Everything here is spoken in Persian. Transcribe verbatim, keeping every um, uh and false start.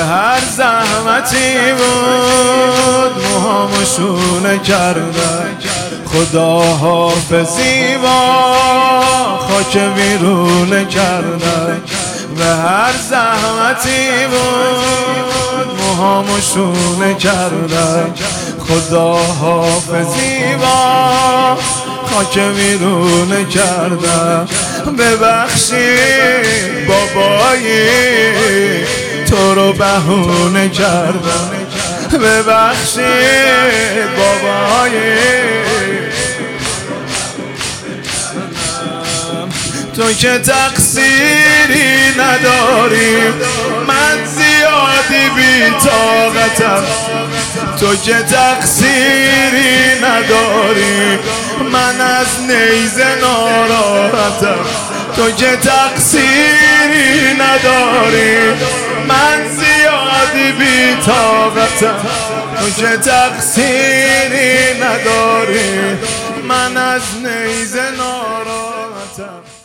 هر زحمتی بود موهامو شونه کردن، خدا حافظی با خاک ویرونه کردن. و هر زحمتی بود موهامو شونه کردن، خدا حافظی با خاک ویرونه کردن. ببخشی بابایی تو رو بهونه کردم، ببخشی بابایی تو که تقصیری نداری، من زیادی بی طاقتم. تو که تقصیری نداری، من از نیزه ناراحتم. تو که تقصیری نداری، من زیادی بی طاقتم. تو که تقصیری نداری، من از نیزه ناراحتم.